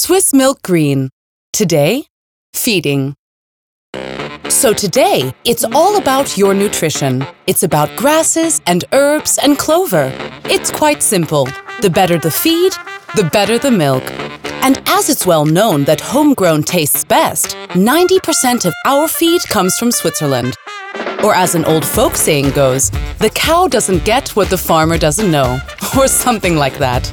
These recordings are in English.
Swiss Milk Green. Today, feeding. So today, it's all about your nutrition. It's about grasses and herbs and clover. It's quite simple. The better the feed, the better the milk. And as it's well known that homegrown tastes best, 90% of our feed comes from Switzerland. Or as an old folk saying goes, the cow doesn't get what the farmer doesn't know, or something like that.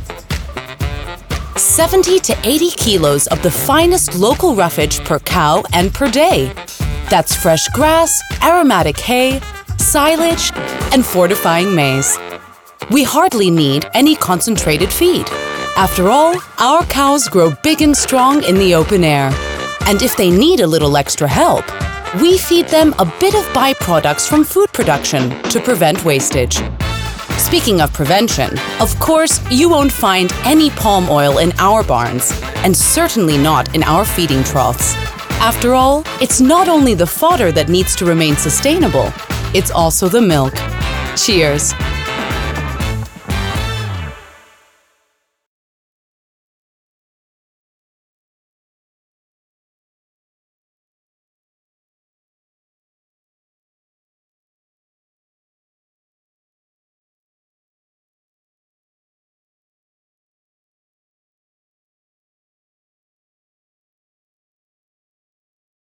70 to 80 kilos of the finest local roughage per cow and per day. That's fresh grass, aromatic hay, silage, and fortifying maize. We hardly need any concentrated feed. After all, our cows grow big and strong in the open air. And if they need a little extra help, we feed them a bit of byproducts from food production to prevent wastage. Speaking of prevention, of course, you won't find any palm oil in our barns, and certainly not in our feeding troughs. After all, it's not only the fodder that needs to remain sustainable, it's also the milk. Cheers!